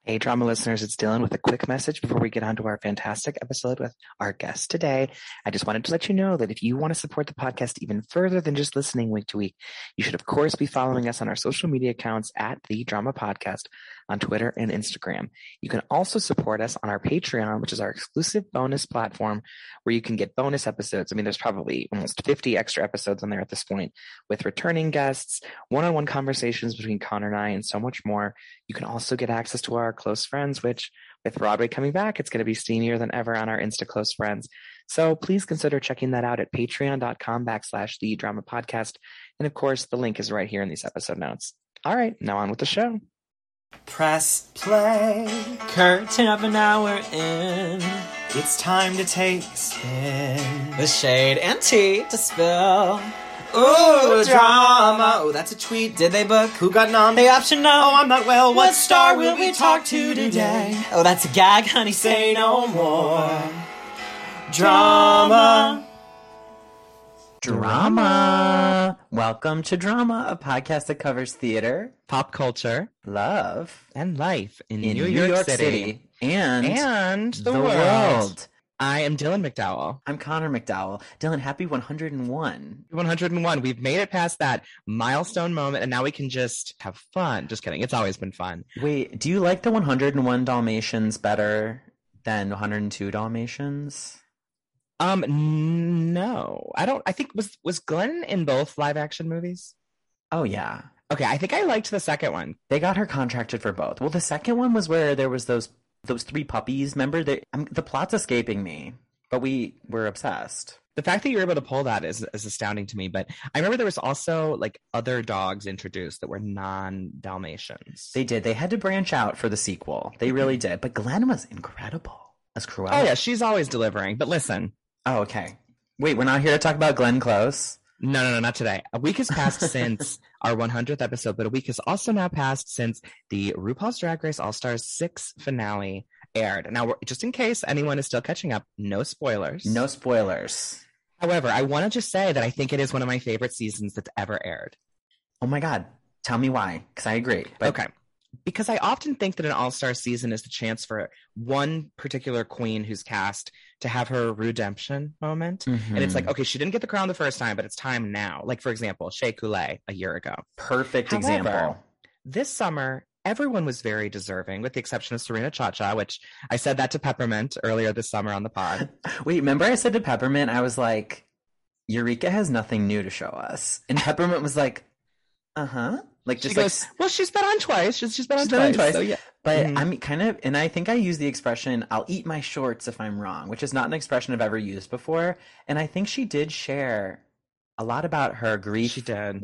Hey, drama listeners, it's Dylan with a quick message before we get on to our fantastic episode with our guest today. I just wanted to let you know that if you want to support the podcast even further than just listening week to week, you should, of course, be following us on our social media accounts at The Drama Podcast on Twitter and Instagram. You can also support us on our Patreon, which is our exclusive bonus platform where you can get bonus episodes. I mean, there's probably almost 50 extra episodes on there at this point with returning guests, one-on-one conversations between Connor and I, and so much more. You can also get access to our close friends, which with Broadway coming back, it's going to be steamier than ever on our Insta close friends. So please consider checking that out at patreon.com/The Drama Podcast. And of course, the link is right here in these episode notes. All right, now on with the show. Press play. Curtain up an hour in. It's time to take a spin. The shade and tea to spill. Ooh, drama. Oh, that's a tweet. Did they book? Who got nom? The option no. Oh, I'm not well. What star will we talk to today? Oh, that's a gag, honey. Say no more. Drama. Drama. Welcome to Drama, a podcast that covers theater, Pop culture love, and life in New York City and the world. I am Dylan McDowell. I'm Connor McDowell. Dylan, happy 101. 101. We've made it past that milestone moment, and now we can just have fun. Just kidding. It's always been fun. Wait, do you like the 101 Dalmatians better than 102 Dalmatians? No. I don't. I think was Glenn in both live action movies? Oh, yeah. Okay, I think I liked the second one. They got her contracted for both. Well, the second one was where there was those three puppies. Remember, the plot's escaping me, but we were obsessed. The fact that you were able to pull that is astounding to me. But I remember there was also like other dogs introduced that were non-Dalmatians. They did. They had to branch out for the sequel. They really did. But Glenn was incredible as Cruella. Oh yeah, she's always delivering. But listen. Oh, okay. Wait, we're not here to talk about Glenn Close? No, not today. A week has passed since our 100th episode, but a week has also now passed since the RuPaul's Drag Race All-Stars 6 finale aired. Now, just in case anyone is still catching up, no spoilers. No spoilers. However, I want to just say that I think it is one of my favorite seasons that's ever aired. Oh my God. Tell me why, because I agree. But... Okay. Because I often think that an all-star season is the chance for one particular queen who's cast to have her redemption moment. Mm-hmm. And it's like, okay, she didn't get the crown the first time, but it's time now. Like, for example, Shea Coulee a year ago. Perfect example. This summer, everyone was very deserving, with the exception of Serena Chacha, which I said that to Peppermint earlier this summer on the pod. Wait, remember I said to Peppermint, I was like, Eureka has nothing new to show us. And Peppermint was like, uh-huh. Like, just she goes, well, she's been on twice. She's been on twice. So, yeah. But I'm kind of, and I think I use the expression, I'll eat my shorts if I'm wrong, which is not an expression I've ever used before. And I think she did share a lot about her grief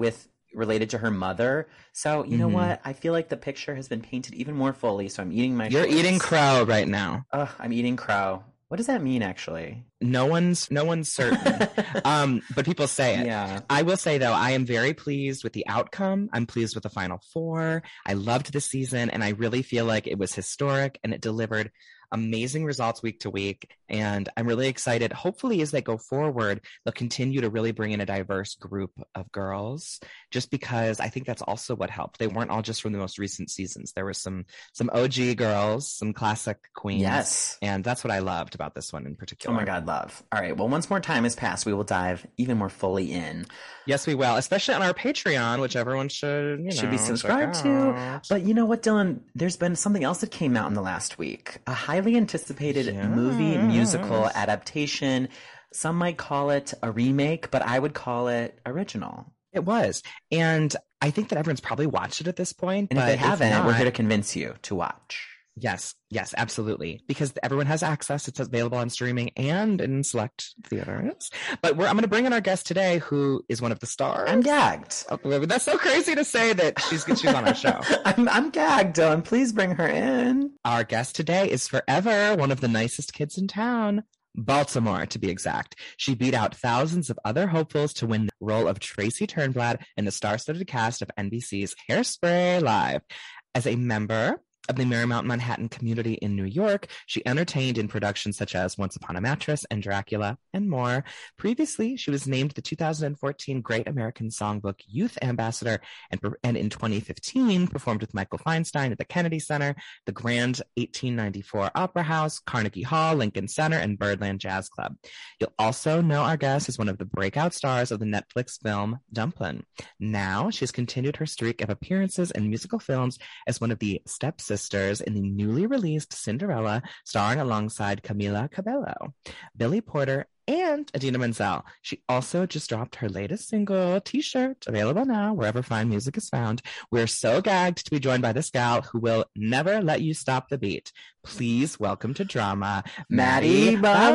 related to her mother. So, you know what? I feel like the picture has been painted even more fully. So I'm eating my shorts. You're eating crow right now. I'm eating crow. What does that mean, actually? No one's certain. But people say it. Yeah. I will say, though, I am very pleased with the outcome. I'm pleased with the final four. I loved the season, and I really feel like it was historic, and it delivered amazing results week to week. And I'm really excited. Hopefully, as they go forward, they'll continue to really bring in a diverse group of girls, just because I think that's also what helped. They weren't all just from the most recent seasons. There were some OG girls, some classic queens. Yes. And that's what I loved about this one in particular. Oh my God, love. All right. Well, once more time has passed, we will dive even more fully in. Yes, we will, especially on our Patreon, which everyone should be subscribed to. But you know what, Dylan? There's been something else that came out in the last week. A highly anticipated movie musical adaptation. Some might call it a remake, but I would call it original. It was. And I think that everyone's probably watched it at this point. And but if they haven't, we're here to convince you to watch. Yes, absolutely. Because everyone has access. It's available on streaming and in select theaters. But I'm going to bring in our guest today, who is one of the stars. I'm gagged. Okay, that's so crazy to say that she's on our show. I'm gagged, Dylan. Please bring her in. Our guest today is forever one of the nicest kids in town. Baltimore, to be exact. She beat out thousands of other hopefuls to win the role of Tracy Turnblad in the star-studded cast of NBC's Hairspray Live. As a member of the Marymount Manhattan community in New York. She entertained in productions such as Once Upon a Mattress and Dracula and more. Previously, she was named the 2014 Great American Songbook Youth Ambassador and in 2015 performed with Michael Feinstein at the Kennedy Center, the Grand 1894 Opera House, Carnegie Hall, Lincoln Center, and Birdland Jazz Club. You'll also know our guest as one of the breakout stars of the Netflix film Dumplin'. Now, she's continued her streak of appearances in musical films as one of the stepsisters in the newly released Cinderella, starring alongside Camila Cabello, Billy Porter, and Idina Menzel. She also just dropped her latest single, T-shirt, available now wherever fine music is found. We're so gagged to be joined by this gal who will never let you stop the beat. Please welcome to Drama, Maddie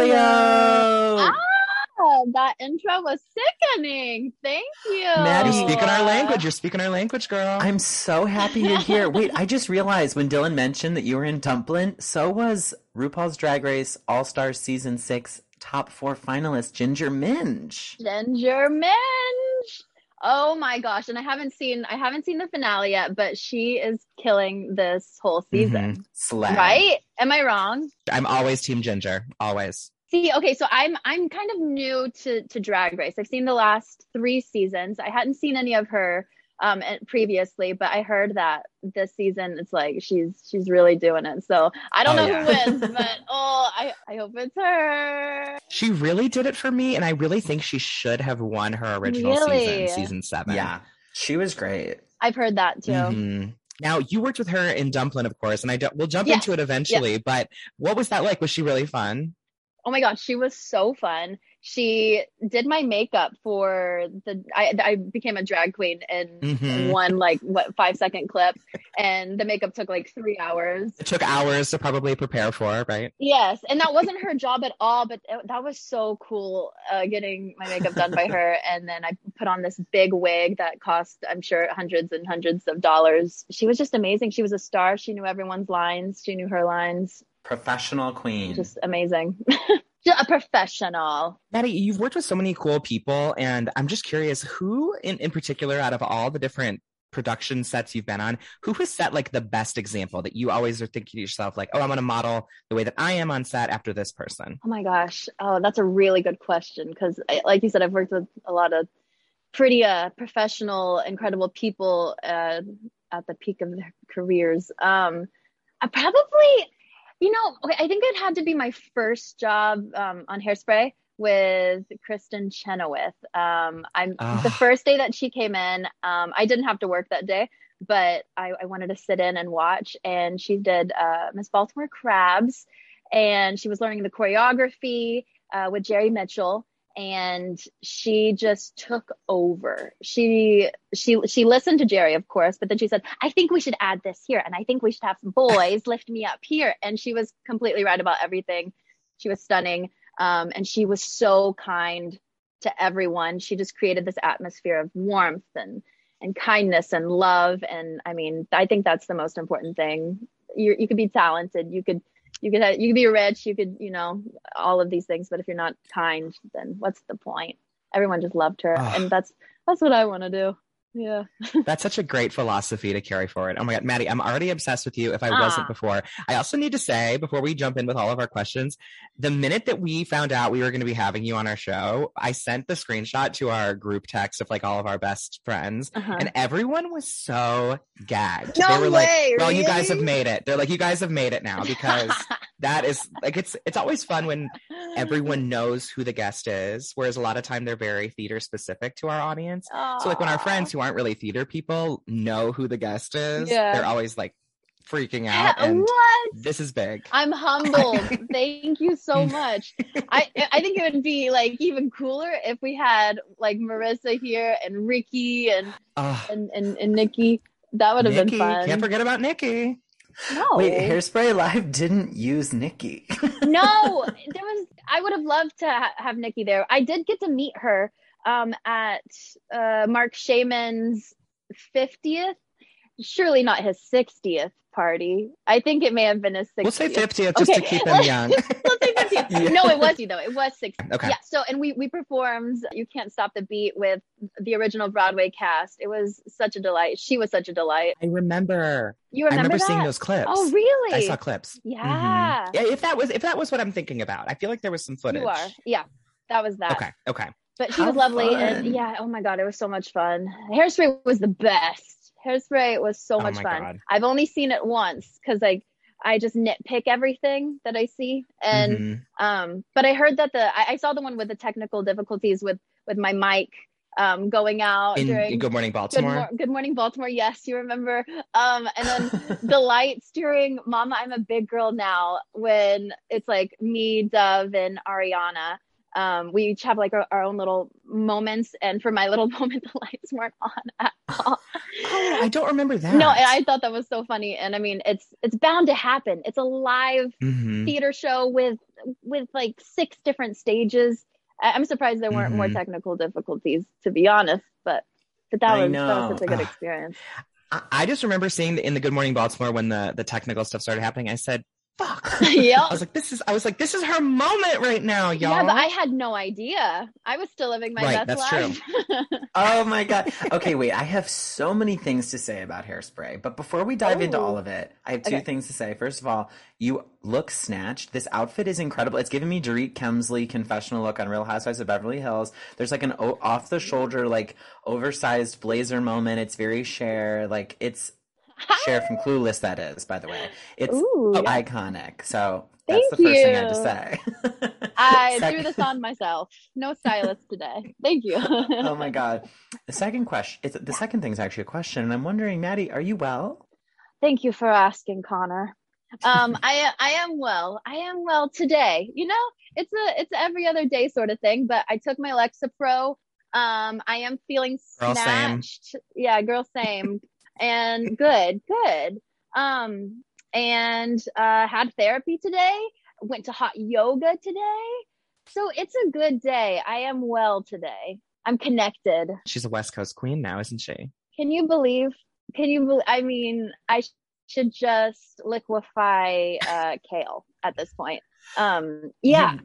Baglio. That intro was sickening. Thank you. Maddie, you're speaking our language. You're speaking our language, girl. I'm so happy you're here. Wait, I just realized when Dylan mentioned that you were in Dumplin', so was RuPaul's Drag Race All-Stars Season 6 top 4 finalist Ginger Minj. Ginger Minj. Oh my gosh. And I haven't seen the finale yet, but she is killing this whole season. Slay. Right? Am I wrong? I'm always Team Ginger. Always. See, okay, so I'm kind of new to Drag Race. I've seen the last 3 seasons. I hadn't seen any of her previously, but I heard that this season it's like she's really doing it. So I don't know who wins, but I hope it's her. She really did it for me, and I really think she should have won her original season 7. Yeah, she was great. I've heard that too. Mm-hmm. Now, you worked with her in Dumplin', of course, and we'll jump into it eventually, but what was that like? Was she really fun? Oh my God, she was so fun. She did my makeup for I became a drag queen in one 5-second clip, and the makeup took like 3 hours. It took hours to probably prepare for, right? Yes, and that wasn't her job at all, but that was so cool getting my makeup done by her. And then I put on this big wig that cost, I'm sure, hundreds and hundreds of dollars. She was just amazing. She was a star. She knew everyone's lines. She knew her lines. Professional queen. Just amazing. A professional. Maddie, you've worked with so many cool people, and I'm just curious, who in particular out of all the different production sets you've been on, who has set like the best example that you always are thinking to yourself like, oh, I'm going to model the way that I am on set after this person? Oh my gosh. Oh, that's a really good question, because like you said, I've worked with a lot of pretty professional, incredible people at the peak of their careers. I probably... I think it had to be my first job on Hairspray with Kristen Chenoweth. The first day that she came in, I didn't have to work that day, but I wanted to sit in and watch. And she did Miss Baltimore Crabs, and she was learning the choreography with Jerry Mitchell. And she just took over. She listened to Jerry, of course, but then she said, I think we should add this here. And I think we should have some boys lift me up here. And she was completely right about everything. She was stunning. And she was so kind to everyone. She just created this atmosphere of warmth and kindness and love. And I mean, I think that's the most important thing. You could be talented. You could be rich, you could, all of these things, but if you're not kind, then what's the point? Everyone just loved her. And that's what I want to do. Yeah. That's such a great philosophy to carry forward. Oh my God, Maddie, I'm already obsessed with you if I wasn't before. I also need to say, before we jump in with all of our questions, the minute that we found out we were going to be having you on our show, I sent the screenshot to our group text of like all of our best friends, and everyone was so gagged. No they were way, like, well, really? you guys have made it. They're like, you guys have made it now, because that is like, it's always fun when everyone knows who the guest is, whereas a lot of time they're very theater specific to our audience. So like when our friends who aren't really theater people know who the guest is, they're always like freaking out. And what? This is big. I'm humbled. Thank you so much. I think it would be like even cooler if we had like Marissa here and Ricky and Nikki. That would have been fun. Can't forget about Nikki. No. Wait, Hairspray Live didn't use Nikki. No, I would have loved to have Nikki there. I did get to meet her at Mark Shaman's 50th, surely not his 60th party. I think it may have been his 60th. We'll say 50th just to keep him young. Let's say 50th. 16. Yeah. No, it was you though. It was 16. Okay. Yeah. So, and we performed You Can't Stop the Beat with the original Broadway cast. It was such a delight. She was such a delight. I remember. You remember that? seeing those clips. Oh, really? I saw clips. Yeah. Yeah. If that was what I'm thinking about, I feel like there was some footage. You are. Yeah. That was that. Okay. But she was lovely. And yeah, oh my God, it was so much fun. Hairspray was the best. Hairspray was so much fun. God. I've only seen it once because I just nitpick everything that I see. And but I heard that I saw the one with the technical difficulties with my mic going out during Good Morning Baltimore. Good Morning Baltimore. Yes, you remember. And then the lights during Mama, I'm a Big Girl Now, when it's like me, Dove, and Ariana. We each have like our own little moments, and for my little moment, the lights weren't on at all. Oh, I don't remember that. No, I thought that was so funny, and I mean, it's bound to happen. It's a live theater show with like 6 different stages. I'm surprised there weren't more technical difficulties, to be honest. But that was such a good experience. I just remember seeing in the Good Morning Baltimore when the technical stuff started happening. I said, fuck. Yeah. I was like, this is her moment right now, y'all. Yeah, but I had no idea. I was still living my best life. True. Oh my God. Okay, wait. I have so many things to say about Hairspray, but before we dive into all of it, I have 2 things to say. First of all, you look snatched. This outfit is incredible. It's giving me Dorit Kemsley confessional look on Real Housewives of Beverly Hills. There's like an off the shoulder, like oversized blazer moment. It's very Cher. Like it's Cher from Clueless, that is, by the way. It's iconic. So that's the first thing I had to say. I threw this on myself. No stylist today. Thank you. Oh my God. The second thing is actually a question, and I'm wondering, Maddie, are you well? Thank you for asking, Connor. I am well. I am well today. You know, it's every other day sort of thing, but I took my Lexapro. I am feeling snatched. Same. Yeah, girl, same. And good. And had therapy today, went to hot yoga today. So it's a good day. I am well today. I'm connected. She's a West Coast queen now, isn't she? Can you believe, I mean, I should just liquefy kale at this point. Yeah,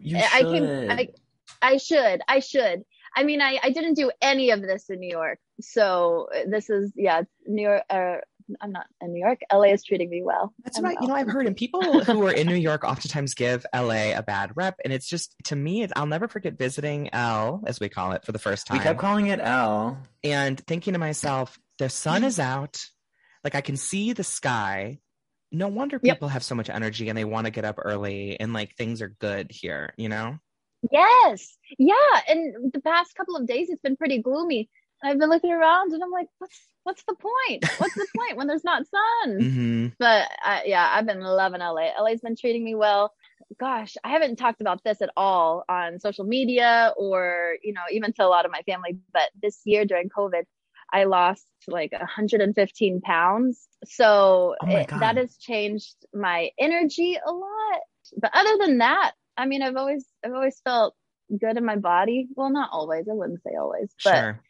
I should. I mean, I didn't do any of this in New York. So this is, New York. I'm not in New York. LA is treating me well. That's right. Well. You know, I've heard, and people who are in New York oftentimes give LA a bad rep. And it's just, to me, I'll never forget visiting L, as we call it, for the first time. We kept calling it L. And thinking to myself, the sun is out. Like, I can see the sky. No wonder people have so much energy and they want to get up early and like things are good here, you know? Yes. Yeah. And the past couple of days, it's been pretty gloomy. I've been looking around and I'm like, what's the point? What's the point when there's not sun? But I've been loving LA. LA's been treating me well. Gosh, I haven't talked about this at all on social media or, you know, even to a lot of my family. But this year during COVID, I lost like 115 pounds. So that has changed my energy a lot. But other than that, I mean, I've always felt good in my body. Well, not always. I wouldn't say always, but sure.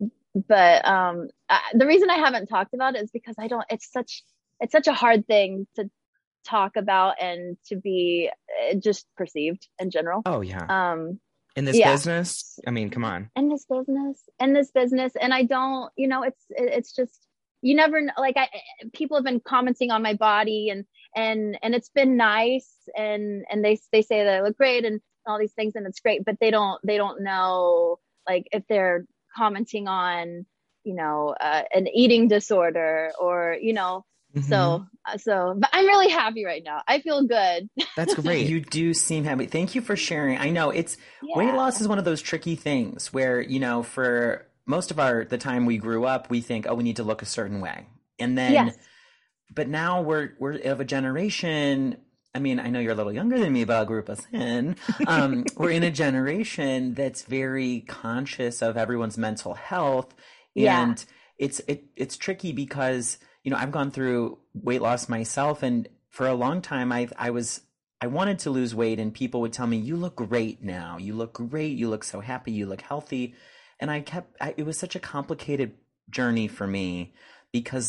But the reason I haven't talked about it is because it's such a hard thing to talk about and to be just perceived in general. Oh yeah. In this business, I mean, come on. In this business, and I don't, you know, it's just, you never know. Like people have been commenting on my body, and it's been nice, and they say that I look great and all these things, and it's great, but they don't know like if they're commenting on, you know, an eating disorder or, you know. So, but I'm really happy right now. I feel good. That's great. You do seem happy. Thank you for sharing. I know weight loss is one of those tricky things where, you know, for most of the time we grew up, we think, oh, we need to look a certain way. And then, but now we're of a generation. I mean, I know you're a little younger than me, but I'll group us in. We're in a generation that's very conscious of everyone's mental health. And it's tricky because, you know, I've gone through weight loss myself, and for a long time I wanted to lose weight, and people would tell me, you look great now. You look great. You look so happy. You look healthy. And it was such a complicated journey for me because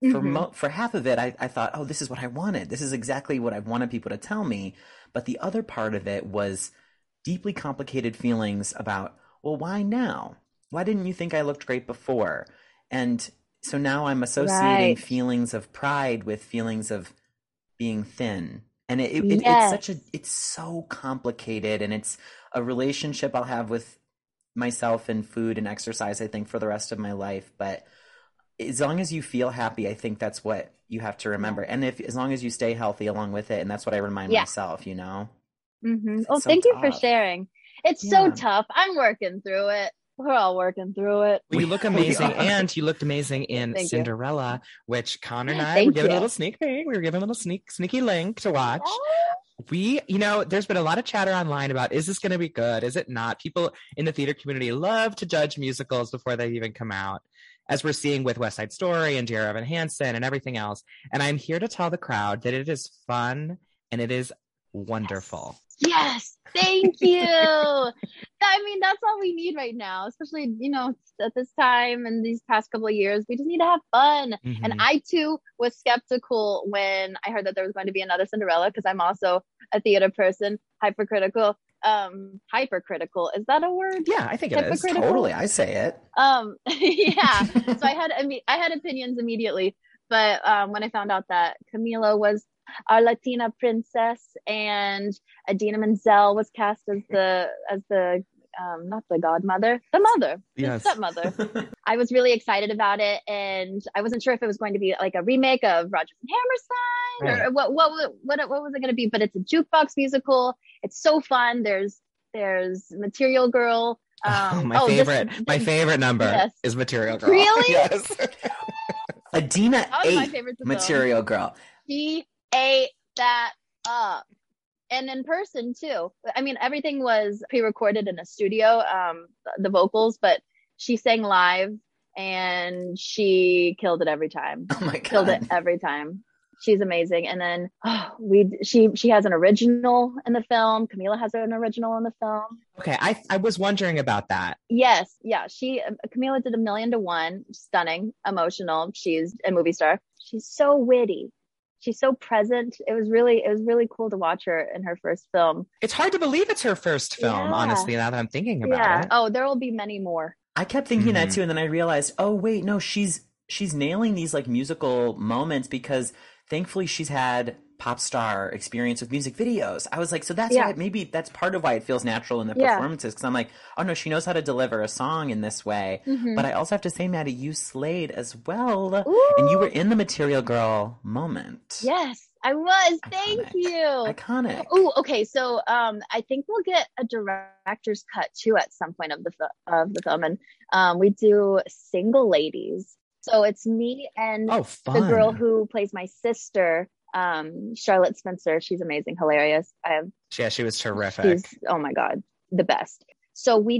for half of it, I thought, oh, this is what I wanted. This is exactly what I wanted people to tell me. But the other part of it was deeply complicated feelings about, well, why now? Why didn't you think I looked great before? And so now I'm associating feelings of pride with feelings of being thin. And it's so complicated, and it's a relationship I'll have with myself and food and exercise, I think, for the rest of my life. But as long as you feel happy, I think that's what you have to remember. And as long as you stay healthy along with it, and that's what I remind myself, you know? Mm-hmm. Oh, thank you for sharing. It's so tough. I'm working through it. We're all working through it. Well, you look amazing, and you looked amazing in Cinderella, which Connor and I were giving a little sneak peek. We were giving a little sneaky link to watch. There's been a lot of chatter online about, is this going to be good? Is it not? People in the theater community love to judge musicals before they even come out, as we're seeing with West Side Story and Dear Evan Hansen and everything else. And I'm here to tell the crowd that it is fun and it is wonderful. Yes, thank you. I mean, that's all we need right now, especially, at this time and these past couple of years. We just need to have fun. Mm-hmm. And I, too, was skeptical when I heard that there was going to be another Cinderella, because I'm also a theater person, hypercritical. Hypercritical, is that a word? Yeah, I think it is. Totally, I say it. Yeah. So I had opinions immediately, but when I found out that Camila was our Latina princess and Idina Menzel was cast as the not the godmother, the mother, the stepmother. I was really excited about it, and I wasn't sure if it was going to be like a remake of Rodgers and Hammerstein or what was it going to be. But it's a jukebox musical. It's so fun. There's Material Girl. My favorite number is Material Girl. Really? Yes. Idina ate Material Girl. She ate that up. And in person too. I mean, everything was pre-recorded in a studio, the vocals, but she sang live and she killed it every time. Oh my God. Killed it every time. She's amazing. And then she has an original in the film. Camila has an original in the film. Okay, I was wondering about that. Yes, yeah. Camila did 1,000,000 to 1. Stunning, emotional. She's a movie star. She's so witty. She's so present. It was really cool to watch her in her first film. It's hard to believe it's her first film, honestly, now that I'm thinking about it. Oh, there will be many more. I kept thinking that too, and then I realized, oh wait, no, she's nailing these like musical moments, because thankfully she's had pop star experience with music videos. I was like, so that's why, maybe that's part of why it feels natural in the performances, because I'm like, oh no, she knows how to deliver a song in this way. Mm-hmm. But I also have to say, Maddie, you slayed as well. Ooh. And you were in the Material Girl moment. Yes, I was. Thank you. Iconic. Oh, okay. So I think we'll get a director's cut too at some point of the film, and we do Single Ladies. So it's me and the girl who plays my sister, Charlotte Spencer. She's amazing, hilarious. She was terrific. Oh my God, the best. So we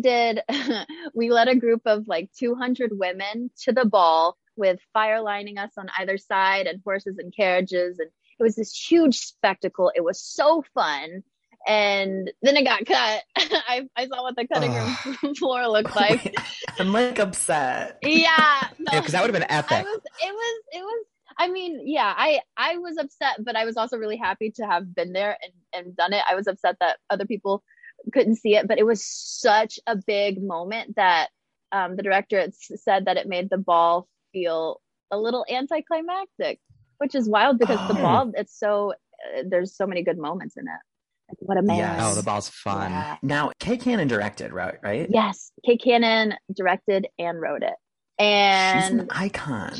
led a group of like 200 women to the ball with fire lining us on either side and horses and carriages. And it was this huge spectacle. It was so fun. And then it got cut. I saw what the cutting room floor looked like. I'm like upset. Yeah. Because that would have been epic. It was, I mean, yeah, I was upset, but I was also really happy to have been there and done it. I was upset that other people couldn't see it, but it was such a big moment that the director said that it made the ball feel a little anticlimactic, which is wild because the ball, there's so many good moments in it. What a man. Yes. Oh, the ball's fun. Yeah. Now, Kay Cannon directed, right? Yes. Kay Cannon directed and wrote it. And she's an icon.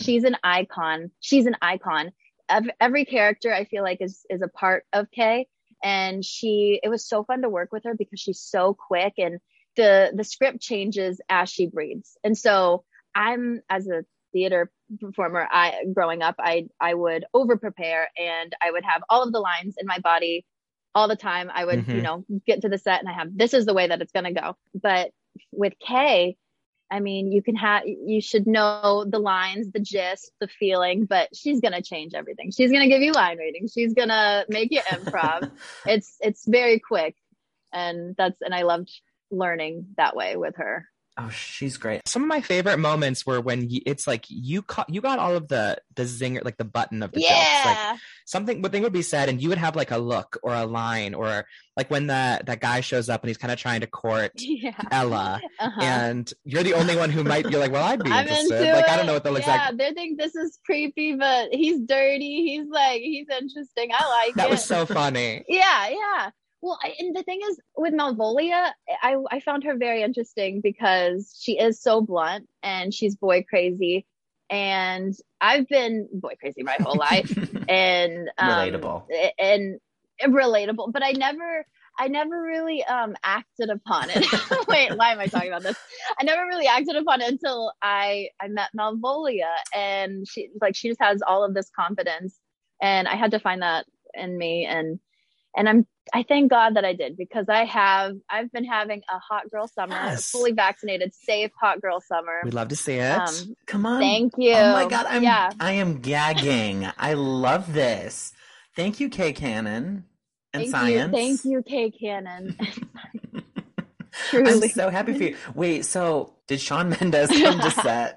She's an icon. Every character I feel like is a part of Kay. And it was so fun to work with her because she's so quick and the script changes as she breathes. And so as a theater performer, growing up, I would over prepare and I would have all of the lines in my body all the time. I would, get to the set and this is the way that it's going to go. But with Kay, I mean, you should know the lines, the gist, the feeling, but she's going to change everything. She's going to give you line readings. She's going to make you improv. It's very quick. And I loved learning that way with her. Oh, she's great. Some of my favorite moments were when it's like you got all of the zinger, like the button of the jokes, like something would be said, and you would have like a look or a line, or like when that guy shows up and he's kind of trying to court Ella, and you're the only one who might. You're like, well, I'd be interested. Like, I don't know what that looks like. Yeah, they think this is creepy, but he's dirty. He's interesting. I like that. That was so funny. Yeah. Well, and the thing is, with Malvolia, I found her very interesting because she is so blunt and she's boy crazy. And I've been boy crazy my whole life. And relatable. And relatable. But I never really acted upon it. Wait, why am I talking about this? I never really acted upon it until I met Malvolia. And she just has all of this confidence. And I had to find that in me. And I thank God that I did, because I've been having a hot girl summer, fully vaccinated, safe hot girl summer. We'd love to see it. Come on. Thank you. Oh my God. I am gagging. I love this. Thank you, Kay Cannon and Science. Thank you, Kay Cannon. Truly. I'm so happy for you. Wait, so did Shawn Mendes come to set?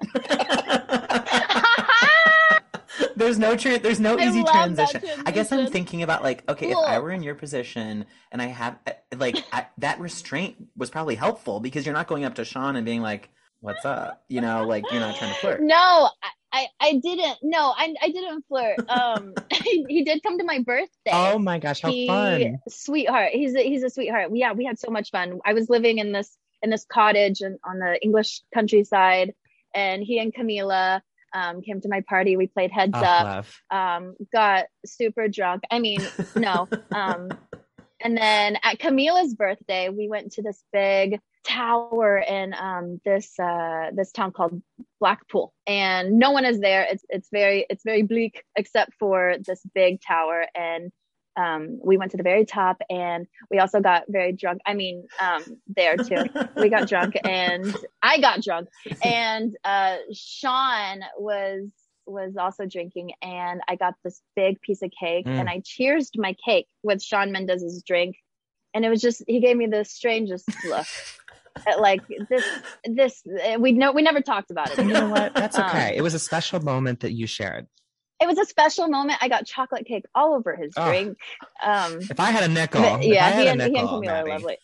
There's no easy transition. I guess I'm thinking about like, okay, if I were in your position and I have that restraint was probably helpful, because you're not going up to Shawn and being like, what's up? You know, like you're not trying to flirt. No, I didn't. No, I didn't flirt. He did come to my birthday. Oh my gosh, how fun. Sweetheart. He's a sweetheart. Yeah, we had so much fun. I was living in this cottage on the English countryside, and he and Camila came to my party. We played Heads Up. Got super drunk. I mean, no. And then at Camila's birthday, we went to this big tower in this town called Blackpool, and no one is there. It's very bleak except for this big tower. And we went to the very top, and we also got very drunk. I mean, there too. We got drunk, and I got drunk, and Shawn was also drinking, and I got this big piece of cake, and I cheersed my cake with Shawn Mendes's drink, and it was just, he gave me the strangest look. Like this, we never talked about it. You know what? That's okay. It was a special moment that you shared. It was a special moment. I got chocolate cake all over his drink. If I had a nickel, he and Camila are lovely.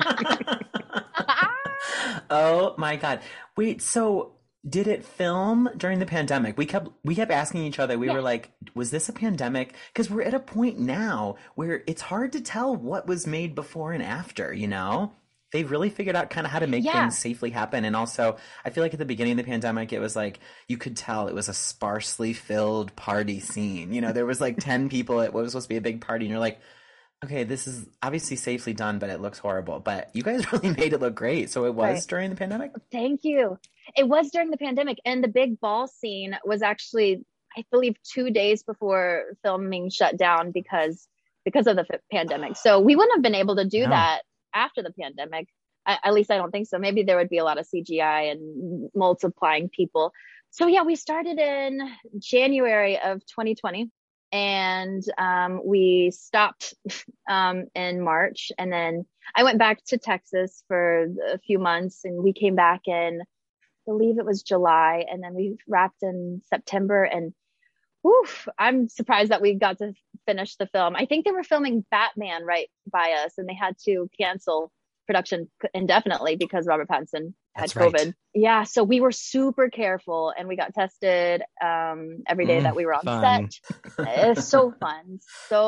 Oh my God! Wait, so did it film during the pandemic? We kept asking each other. We were like, was this a pandemic? Because we're at a point now where it's hard to tell what was made before and after. You know. They've really figured out kind of how to make things safely happen. And also, I feel like at the beginning of the pandemic, it was like, you could tell it was a sparsely filled party scene. You know, there was like 10 people at what was supposed to be a big party. And you're like, okay, this is obviously safely done, but it looks horrible. But you guys really made it look great. So it was during the pandemic? Thank you. It was during the pandemic. And the big ball scene was actually, I believe, 2 days before filming shut down because of the pandemic. So we wouldn't have been able to do that after the pandemic. At least I don't think so. Maybe there would be a lot of CGI and multiplying people. So yeah, we started in January of 2020, and we stopped in March, and then I went back to Texas for a few months, and we came back in, I believe it was July, and then we wrapped in September. And I'm surprised that we got to finish the film. I think they were filming Batman right by us, and they had to cancel production indefinitely because Robert Pattinson had COVID. Right. Yeah, so we were super careful, and we got tested every day that we were on set. It's so fun.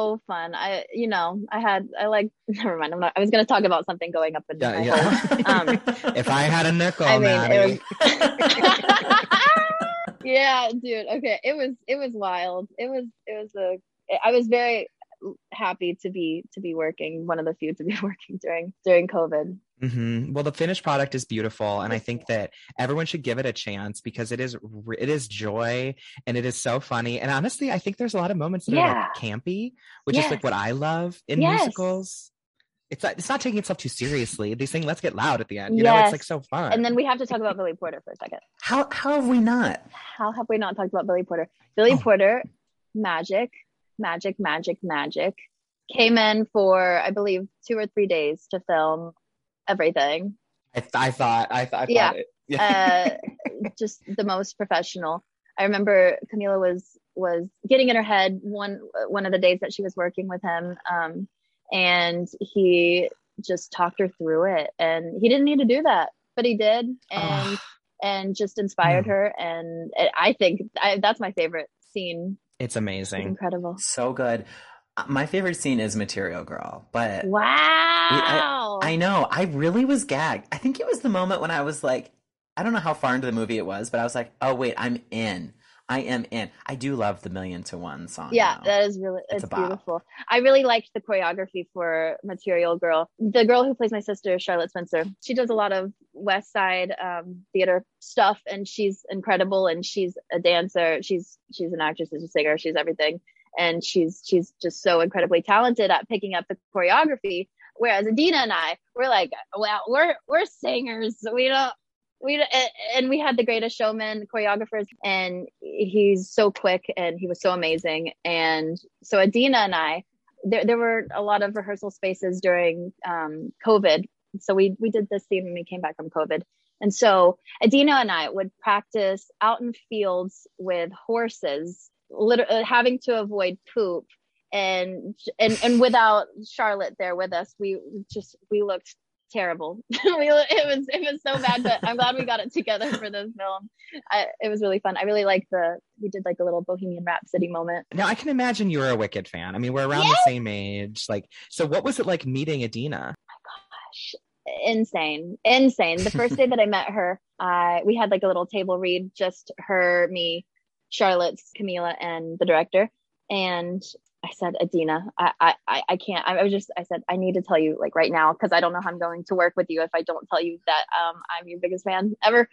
Never mind. I was going to talk about something going up in my hole. If I had a nickel, I mean, it was. Yeah, dude. Okay. It was wild. I was very happy to be working, one of the few to be working during COVID. Mm-hmm. Well, the finished product is beautiful, and I think that everyone should give it a chance because it is joy, and it is so funny. And honestly, I think there's a lot of moments that are like campy, which is like what I love in musicals. It's not taking itself too seriously. They sing "Let's Get Loud" at the end. You know, it's like so fun. And then we have to talk about Billy Porter for a second. How have we not? How have we not talked about Billy Porter? Billy Porter, magic, came in for, I believe, 2 or 3 days to film everything. I thought Yeah. it. Yeah. Just the most professional. I remember Camila was getting in her head one of the days that she was working with him, and he just talked her through it, and he didn't need to do that, but he did, and just inspired her, and I think that's my favorite scene. It's amazing. It's incredible. So good. My favorite scene is Material Girl, but wow. I know. I really was gagged. I think it was the moment when I was like, I don't know how far into the movie it was, but I was like, oh wait, I'm in. I am in. I do love the 1,000,001 song. Yeah, that is really, it's beautiful. I really liked the choreography for Material Girl. The girl who plays my sister, Charlotte Spencer, she does a lot of West Side theater stuff, and she's incredible, and she's a dancer. She's an actress, she's a singer, she's everything. And she's just so incredibly talented at picking up the choreography. Whereas Idina and I, we're like, well, we're singers. And we had the Greatest Showman choreographers, and he's so quick and he was so amazing. And so Idina and I, there were a lot of rehearsal spaces during COVID. So we did this scene when we came back from COVID. And so Idina and I would practice out in fields with horses, having to avoid poop. And without Charlotte there with us, we looked terrible. It was so bad, but I'm glad we got it together for this film. It was really fun. I really like we did like a little Bohemian Rhapsody moment. Now I can imagine you were a Wicked fan. I mean, we're around the same age. Like, so what was it like meeting Idina? Oh my gosh, insane. The first day that I met her, we had like a little table read, just her, me, Charlotte, Camila, and the director. And I said, Idina, I can't. I said, I need to tell you like right now, because I don't know how I'm going to work with you if I don't tell you that I'm your biggest fan ever.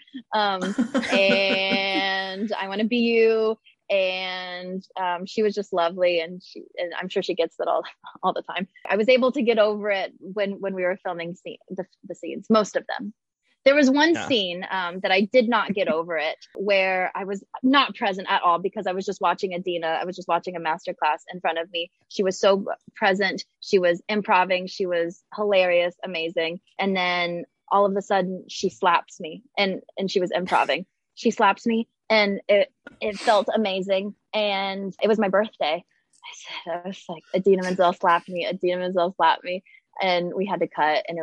And I want to be you. And she was just lovely, and I'm sure she gets that all the time. I was able to get over it when we were filming the scenes, most of them. There was one scene that I did not get over it, where I was not present at all because I was just watching Idina. I was just watching a masterclass in front of me. She was so present. She was improving. She was hilarious, amazing. And then all of a sudden she slaps me, and she was improving. She slaps me, and it felt amazing. And it was my birthday. I was like, Idina Menzel slapped me. Idina Menzel slapped me. And we had to cut, and it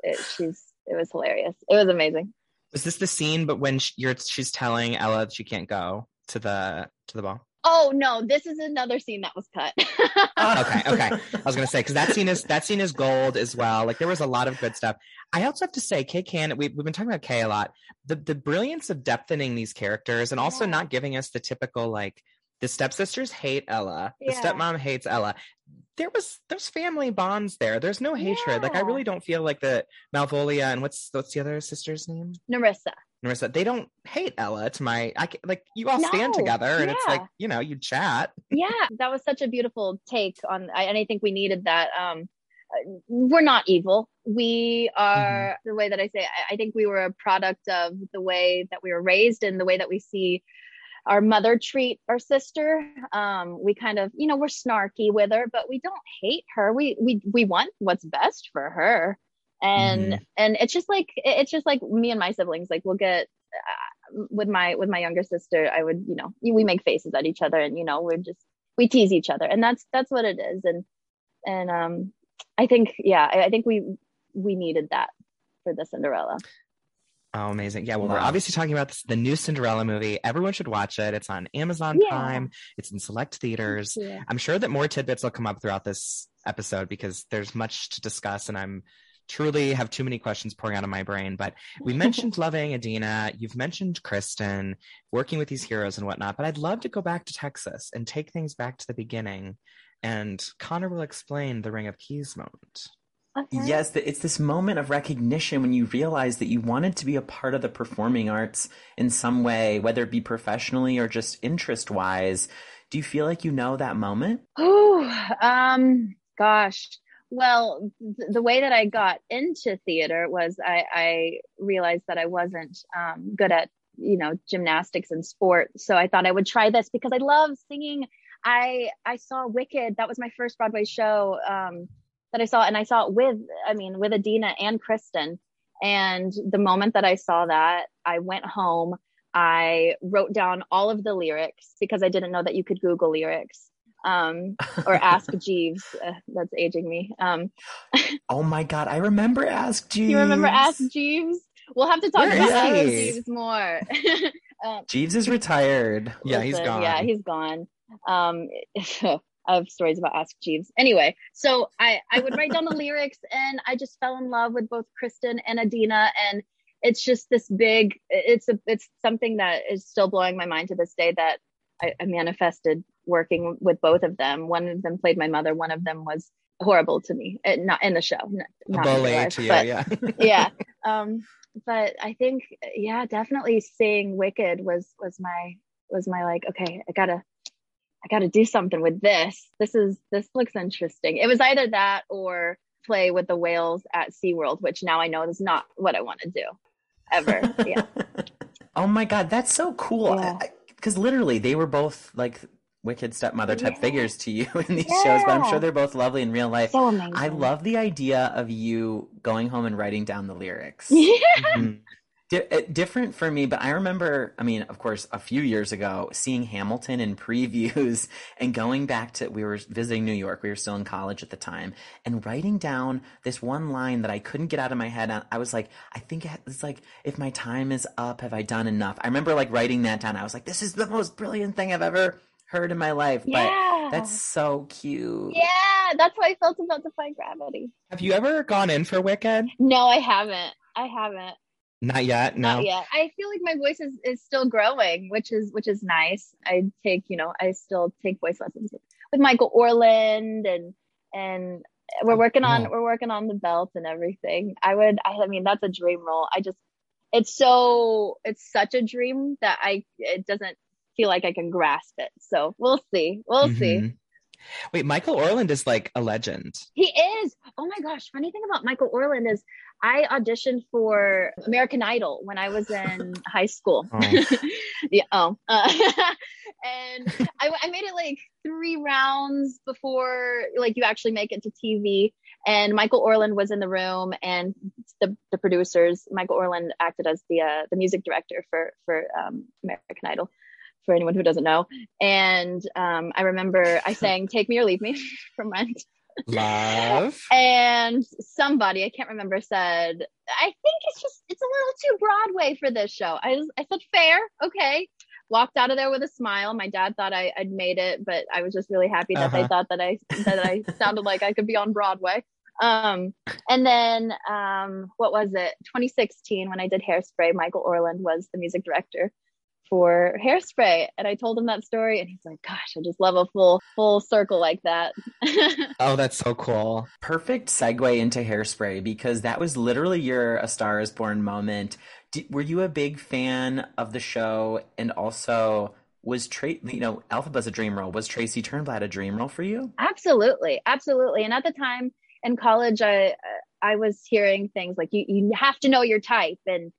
was hilarious. It was amazing. Was this the scene, but when she's telling Ella that she can't go to the ball? Oh no, this is another scene that was cut. Okay. I was gonna say, because that scene is gold as well. Like, there was a lot of good stuff. I also have to say, Kay Cannon, we've been talking about Kay a lot. The brilliance of depthening these characters, and also not giving us the typical like, the stepsisters hate Ella, the stepmom hates Ella. There's family bonds there. There's no hatred. Like, I really don't feel like the Malvolia and what's the other sister's name? Narissa. They don't hate Ella. You all stand together, and it's like, you chat. Yeah, that was such a beautiful take on, and I think we needed that. We're not evil. We are, the way that I say, I think we were a product of the way that we were raised and the way that we see our mother treat our sister. We kind of, we're snarky with her, but we don't hate her. We want what's best for her. And it's just like me and my siblings, like we'll get with my younger sister, I would, we make faces at each other, and we tease each other, and that's what it is. And I think we needed that for the Cinderella. Oh, amazing. Yeah, well, we're obviously talking about the new Cinderella movie. Everyone should watch it. It's on Amazon Prime. It's in select theaters. I'm sure that more tidbits will come up throughout this episode, because there's much to discuss, and I'm truly have too many questions pouring out of my brain. But we mentioned loving Idina. You've mentioned Kristen, working with these heroes and whatnot. But I'd love to go back to Texas and take things back to the beginning. And Connor will explain the Ring of Keys moment. Okay. Yes, it's this moment of recognition when you realize that you wanted to be a part of the performing arts in some way, whether it be professionally or just interest-wise. Do you feel like you know that moment? Oh, gosh. Well, the way that I got into theater was I realized that I wasn't good at, gymnastics and sport. So I thought I would try this because I love singing. I saw Wicked. That was my first Broadway show that I saw, and I saw it with Idina and Kristen. And the moment that I saw that, I went home, I wrote down all of the lyrics because I didn't know that you could Google lyrics. Or Ask Jeeves. That's aging me. Oh my God, I remember Ask Jeeves. You remember Ask Jeeves? We'll have to talk about Ask Jeeves more. Jeeves is retired. Yeah, he's gone. Yeah, he's gone. I have stories about Ask Jeeves. Anyway, so I would write down the lyrics, and I just fell in love with both Kristen and Adina, and it's just this big. It's something that is still blowing my mind to this day, that I manifested working with both of them. One of them played my mother. One of them was horrible to me, not in the show, not in real life, to you, but, yeah. Yeah. But I think, yeah, definitely seeing Wicked was my like, okay, I gotta do something with this. This looks interesting. It was either that or play with the whales at SeaWorld, which now I know is not what I want to do ever. Yeah. Oh my God, that's so cool. Because literally they were both like Wicked stepmother type figures to you in these shows, but I'm sure they're both lovely in real life. So amazing. I love the idea of you going home and writing down the lyrics. Yeah. Different for me, but I remember, I mean, of course, a few years ago, seeing Hamilton in previews and going back to, we were visiting New York, we were still in college at the time, and writing down this one line that I couldn't get out of my head. I was like, I think it's like, if my time is up, have I done enough? I remember like writing that down. I was like, this is the most brilliant thing I've ever heard in my life. Yeah. But that's so cute. Yeah, that's how I felt about Defying Gravity. Have you ever gone in for Wicked? No, I haven't. Not yet. No. Not yet. I feel like my voice is still growing, which is nice. I still take voice lessons with Michael Orland, and we're working on the belt and everything. I mean, that's a dream role. It's such a dream that it doesn't feel like I can grasp it. So we'll see. See. Wait, Michael Orland is like a legend. He is. Oh my gosh. Funny thing about Michael Orland is I auditioned for American Idol when I was in high school. Oh. Yeah. And I made it like 3 rounds before like you actually make it to TV. And Michael Orland was in the room, and the producers. Michael Orland acted as the music director for American Idol, for anyone who doesn't know. And I remember I sang Take Me or Leave Me from Rent. Love. And somebody, I can't remember, said, I think it's a little too Broadway for this show. I said, fair, okay. Walked out of there with a smile. My dad thought I'd made it, but I was just really happy that they thought that I sounded like I could be on Broadway. And then what was it? 2016, when I did Hairspray, Michael Orland was the music director for Hairspray, and I told him that story, and he's like, gosh, I just love a full circle like that. Oh, that's so cool. Perfect segue into Hairspray, because that was literally your A Star Is Born moment. Were you a big fan of the show? And also, was Elphaba's a dream role. Was Tracy Turnblad a dream role for you? Absolutely. And at the time in college, I was hearing things like you have to know your type, and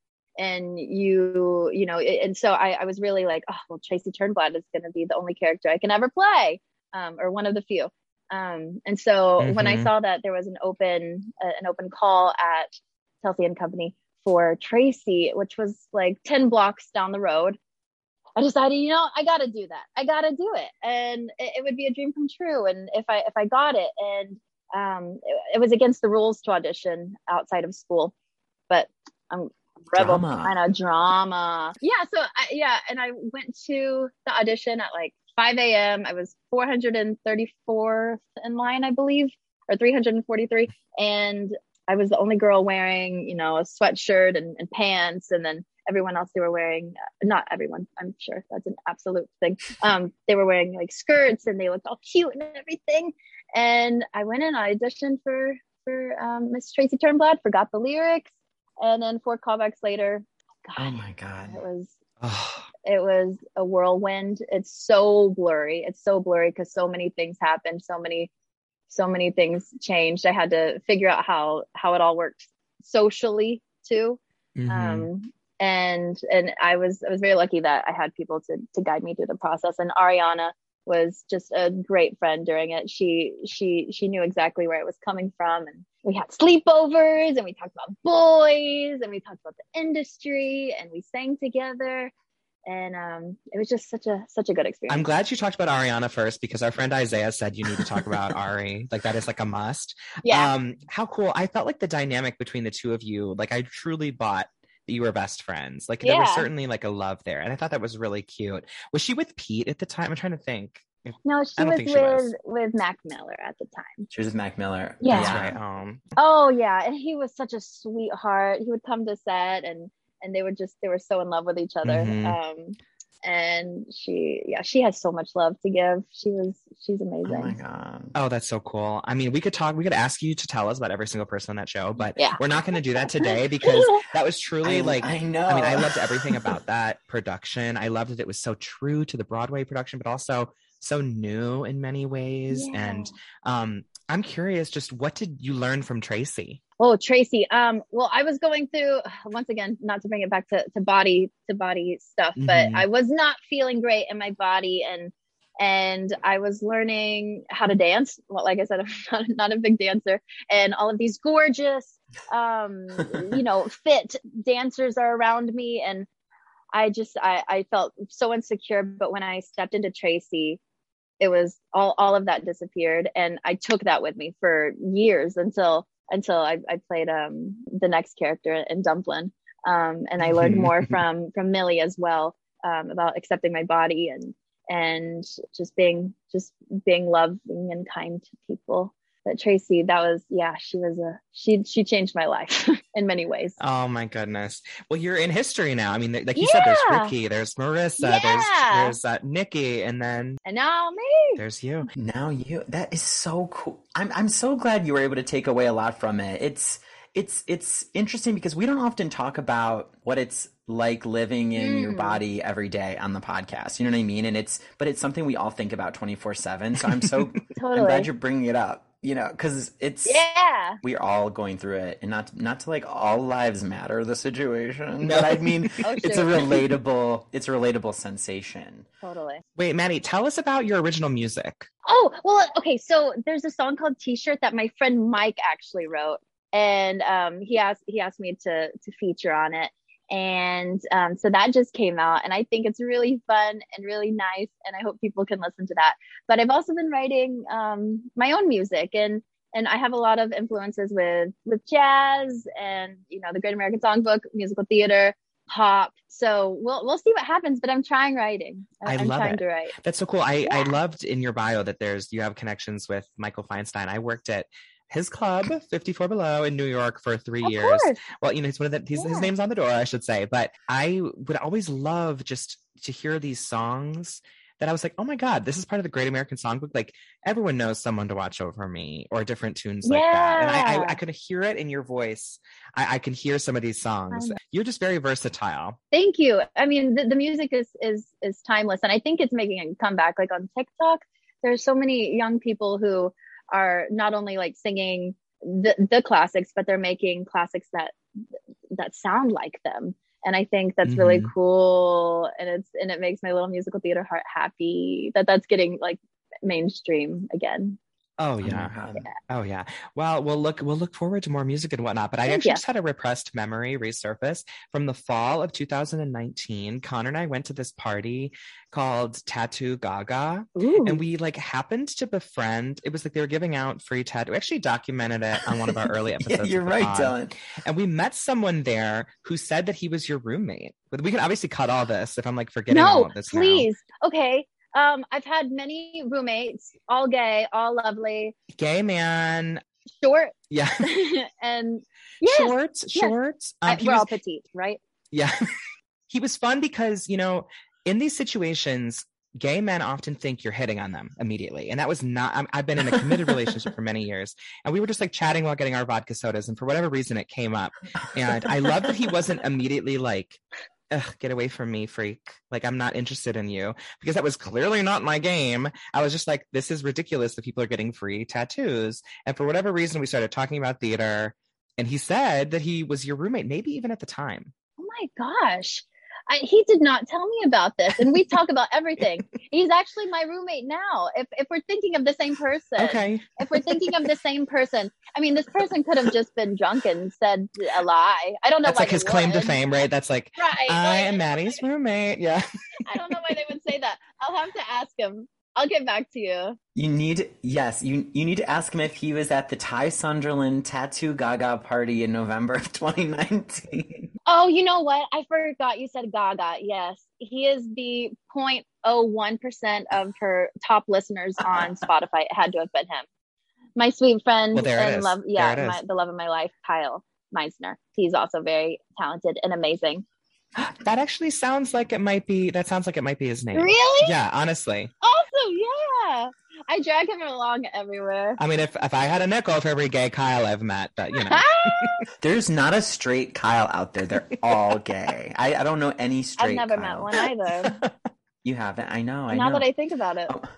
and so I was really like, oh, well, Tracy Turnblad is going to be the only character I can ever play, or one of the few. And so when I saw that there was an open call at Chelsea and Company for Tracy, which was like 10 blocks down the road, I decided, I got to do that. I got to do it. And it would be a dream come true. And if I got it, and it was against the rules to audition outside of school, but I'm rebel kind of drama. Yeah. So and I went to the audition at like 5 a.m. I was 434th in line, I believe, or 343. And I was the only girl wearing, a sweatshirt and pants. And then everyone else, they were wearing, not everyone, I'm sure that's an absolute thing. They were wearing like skirts, and they looked all cute and everything. And I went and auditioned for Miss Tracy Turnblad, forgot the lyrics. And then 4 callbacks later, God, oh my God, it was a whirlwind. It's so blurry because so many things happened. So many things changed. I had to figure out how it all worked socially too. And I was very lucky that I had people to guide me through the process. And Ariana was just a great friend during it. She knew exactly where it was coming from, and we had sleepovers, and we talked about boys, and we talked about the industry, and we sang together. And it was just such a good experience. I'm glad you talked about Ariana first, because our friend Isaiah said you need to talk about Ari. Like, that is like a must. Yeah. How cool. I felt like the dynamic between the two of you, like, I truly bought that you were best friends. Like, there was certainly like a love there. And I thought that was really cute. Was she with Pete at the time? I'm trying to think. No, she was with Mac Miller at the time. She was with Mac Miller. Yeah. That's right. Oh yeah. And he was such a sweetheart. He would come to set, and they were so in love with each other. Mm-hmm. And she has so much love to give. She's amazing. Oh my God. Oh, that's so cool. I mean, we could ask you to tell us about every single person on that show, but we're not going to do that today, because that was truly I know. I mean, I loved everything about that production. I loved that it was so true to the Broadway production, but also so new in many ways. Yeah. And I'm curious, just what did you learn from Tracy? Oh, Tracy. Well, I was going through, once again, not to bring it back to body stuff, but I was not feeling great in my body, and I was learning how to dance. Well, like I said, I'm not a big dancer, and all of these gorgeous, fit dancers are around me, and I felt so insecure. But when I stepped into Tracy, it was all of that disappeared, and I took that with me for years until I played the next character in Dumplin', and I learned more from Millie as well, about accepting my body and just being loving and kind to people. But Tracy, she changed my life in many ways. Oh my goodness. Well, you're in history now. I mean, like you said, there's Ricky, there's Marissa, there's Nikki, and now me. There's you. Now you. That is so cool. I'm so glad you were able to take away a lot from it. It's interesting because we don't often talk about what it's like living in your body every day on the podcast. You know what I mean? But it's something we all think about 24/7. So I'm so totally. I'm glad you're bringing it up. You know, because we're all going through it, and not to like all lives matter the situation, but I mean, it's a relatable sensation. Totally. Wait, Maddie, tell us about your original music. Oh, well, okay. So there's a song called T-Shirt that my friend Mike actually wrote, and he asked me to feature on it. And so that just came out, and I think it's really fun and really nice, and I hope people can listen to that. But I've also been writing my own music, and I have a lot of influences with jazz and the Great American Songbook, musical theater, pop. So we'll see what happens. But I'm trying writing. I'm trying to write. That's so cool. I loved in your bio that you have connections with Michael Feinstein. I worked at his club, 54 Below, in New York for 3 years. Course. Well, he's one of his name's on the door, I should say. But I would always love just to hear these songs that I was like, oh my God, this is part of the Great American Songbook. Like, everyone knows Someone to Watch Over Me, or different tunes like that. And I could hear it in your voice. I can hear some of these songs. You're just very versatile. Thank you. I mean, the music is timeless. And I think it's making a comeback. Like on TikTok, there's so many young people who are not only like singing the classics, but they're making classics that sound like them. And I think that's really cool. And it makes my little musical theater heart happy that that's getting like mainstream again. Oh yeah. Oh yeah. Well, we'll look forward to more music and whatnot, but I actually just had a repressed memory resurface from the fall of 2019. Connor and I went to this party called Tattoo Gaga. Ooh. And we like happened to befriend. It was like they were giving out free tattoo. We actually documented it on one of our early episodes. You're right, Dylan. And we met someone there who said that he was your roommate. But we can obviously cut all this if I'm like forgetting all of this. No, please. Now. Okay. I've had many roommates, all gay, all lovely. Gay man. Short. Yeah. And short. We're all petite, right? Yeah. He was fun because, in these situations, gay men often think you're hitting on them immediately. And that was not, I've been in a committed relationship for many years. And we were just like chatting while getting our vodka sodas. And for whatever reason, it came up. And I love that he wasn't immediately like, ugh, get away from me, freak. Like, I'm not interested in you, because that was clearly not my game. I was just like, this is ridiculous that people are getting free tattoos. And for whatever reason, we started talking about theater, and he said that he was your roommate, maybe even at the time. Oh my gosh. He did not tell me about this, and we talk about everything. He's actually my roommate now. If we're thinking of the same person, Okay. If we're thinking of the same person, I mean, this person could have just been drunk and said a lie. I don't know. That's why like his claim to fame, right? That's like, right. I am Maddie's roommate. Yeah. I don't know why they would say that. I'll have to ask him. I'll get back to you. You need to ask him if he was at the Ty Sunderland Tattoo Gaga party in November of 2019. Oh, you know what? I forgot you said Gaga. Yes. He is the 0.01% of her top listeners on Spotify. It had to have been him. My sweet friend and love, the love of my life, Kyle Meisner. He's also very talented and amazing. That actually sounds like it might be his name. Really? Yeah, honestly. Awesome, yeah. I drag him along everywhere. I mean, if I had a nickel for every gay Kyle I've met, but you know. There's not a straight Kyle out there. They're all gay. I don't know any straight I've never Kyle. met one either. You haven't? I know. Now that I think about it. Oh.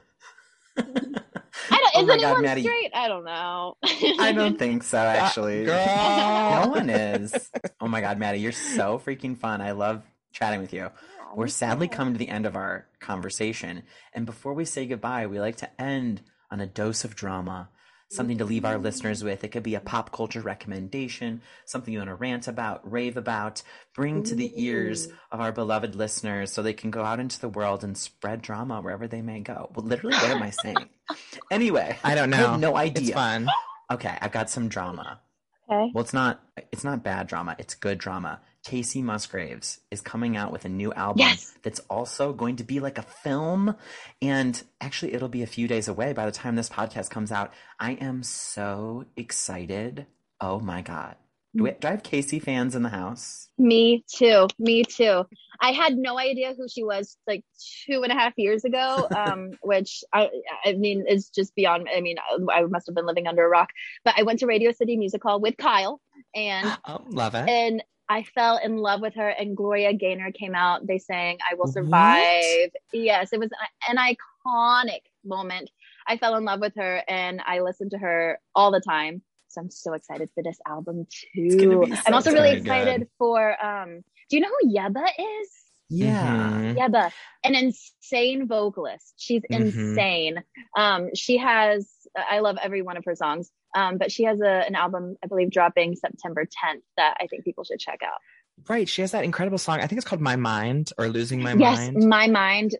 Is anyone Maddie. straight? I don't know. I don't think so, actually. Girl. No one is. Oh my God, Maddie, you're so freaking fun. I love chatting with you. We're sadly coming to the end of our conversation. And before we say goodbye, we like to end on a dose of drama. Something to leave our listeners with. It could be a pop culture recommendation, something you want to rant about, rave about, bring to the ears of our beloved listeners so they can go out into the world and spread drama wherever they may go. Well, literally, what am I saying? Anyway, I don't know. I have no idea. It's fun. Okay, I've got some drama. Okay. Well, it's not bad drama. It's good drama. Casey Musgraves is coming out with a new album that's also going to be like a film. And actually, it'll be a few days away by the time this podcast comes out. I am so excited. Oh my God. Do I have Casey fans in the house? Me too. I had no idea who she was like 2.5 years ago, which I mean, is just beyond, I mean, I must have been living under a rock, but I went to Radio City Music Hall with Kyle and love it. And I fell in love with her, and Gloria Gaynor came out. They sang I Will Survive. What? Yes, it was an iconic moment. I fell in love with her and I listened to her all the time. So I'm so excited for this album too. I'm also really excited for do you know who Yebba is? Yeah. Yebba, an insane vocalist. She's insane. She has, I love every one of her songs. But she has an album, I believe, dropping September 10th that I think people should check out. Right. She has that incredible song. I think it's called My Mind or Losing My Mind. Yes, My Mind.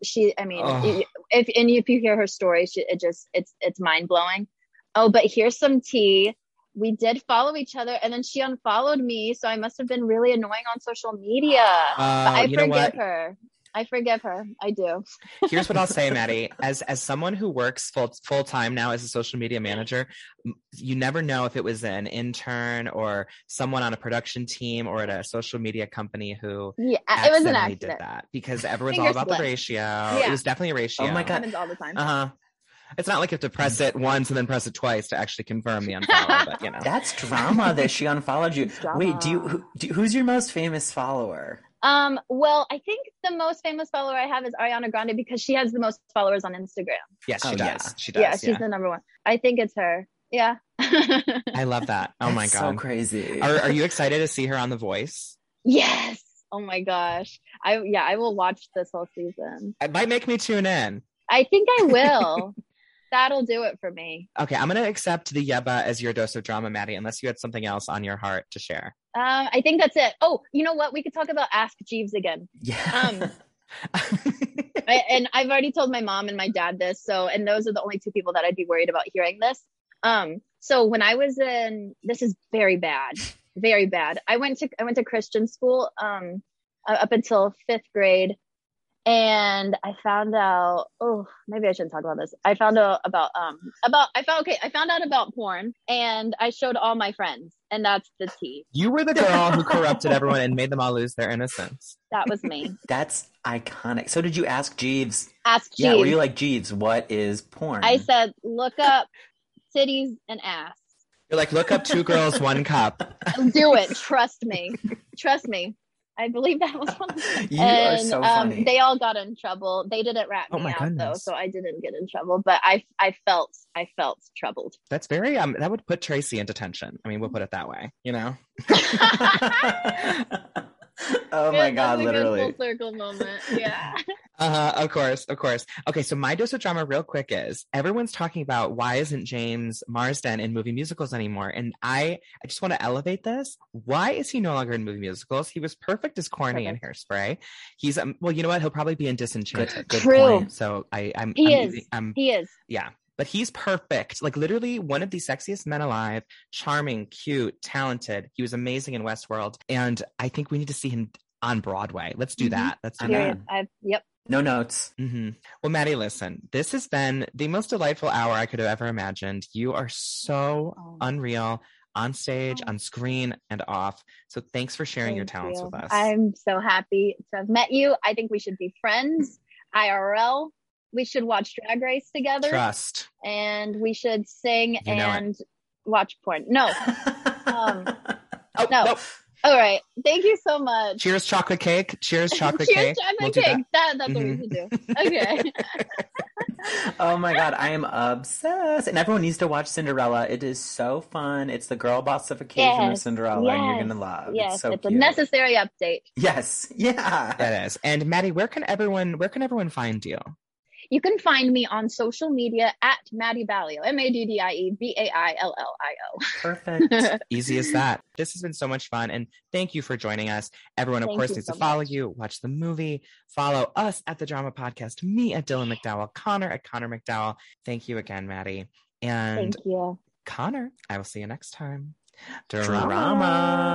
If you hear her story, it's mind blowing. Oh, but here's some tea. We did follow each other and then she unfollowed me. So I must have been really annoying on social media. But I forgive her. I forgive her. I do. Here's what I'll say, Maddie. As someone who works full time now as a social media manager, you never know if it was an intern or someone on a production team or at a social media company who it was an accident. Did that because everyone's all about the ratio. Yeah. It was definitely a ratio. Oh my God. It happens all the time. It's not like you have to press it once and then press it twice to actually confirm the unfollow, but you know. That's drama that she unfollowed you. Wait, who's your most famous follower? Well, I think the most famous follower I have is Ariana Grande because she has the most followers on Instagram. Yes, she does. Yeah. She does. Yeah, she's the number one. I think it's her. Yeah. I love that. Oh my God. So crazy. Are you excited to see her on The Voice? Yes. Oh my gosh. I will watch this whole season. It might make me tune in. I think I will. That'll do it for me. Okay, I'm going to accept the Yebba as your dose of drama, Maddie, unless you had something else on your heart to share. I think that's it. Oh, you know what? We could talk about Ask Jeeves again. Yeah. And I've already told my mom and my dad this. And those are the only two people that I'd be worried about hearing this. So when I was this is very bad, very bad. I went to Christian school, up until 5th grade. And I found out, maybe I shouldn't talk about this. I found out about porn and I showed all my friends and that's the tea. You were the girl who corrupted everyone and made them all lose their innocence. That was me. That's iconic. So did you ask Jeeves? Ask Jeeves. Yeah, were you like, Jeeves, what is porn? I said, look up titties and ass. You're like, look up 2 girls, 1 cup. Do it. Trust me. Trust me. I believe that was one of them. You are so funny. They all got in trouble. They didn't rat me out though, so I didn't get in trouble. But I felt troubled. That's very that would put Tracy in detention. I mean, we'll put it that way, you know. Oh my God, That's a literally. good full circle moment. Yeah. Of course. Okay, so my dose of drama real quick is everyone's talking about why isn't James Marsden in movie musicals anymore? And I just want to elevate this. Why is he no longer in movie musicals? He was perfect as Corny in Hairspray. He's well, you know what? He'll probably be in Disenchanted. Good True. point. So He is. Yeah. But he's perfect. Like literally one of the sexiest men alive, charming, cute, talented. He was amazing in Westworld. And I think we need to see him on Broadway. Let's do that. Let's do that. Yep. No notes. Mm-hmm. Well, Maddie, listen, this has been the most delightful hour I could have ever imagined. You are so unreal on stage, on screen, and off. So thanks for sharing your talents with us. I'm so happy to have met you. I think we should be friends, IRL. We should watch Drag Race together. Trust. And we should sing and watch porn. No. No. All right. Thank you so much. Cheers, chocolate cake. Cheers, chocolate Cheers, cake. chocolate cake. That's what we should do. Okay. Oh my God, I am obsessed. And everyone needs to watch Cinderella. It is so fun. It's the girl bossification of Cinderella, and you're going to love. Yes, it's so it's cute. a necessary update. Yes. Yeah. It is. And Maddie, where can everyone find you? You can find me on social media at Maddie Ballio, MaddieBaillio. Perfect. Easy as that. This has been so much fun. And thank you for joining us. Everyone, of course, needs to follow you, watch the movie, follow us at The Drama Podcast, me at Dylan McDowell, Connor at Connor McDowell. Thank you again, Maddie. And thank you. Connor, I will see you next time. Drama.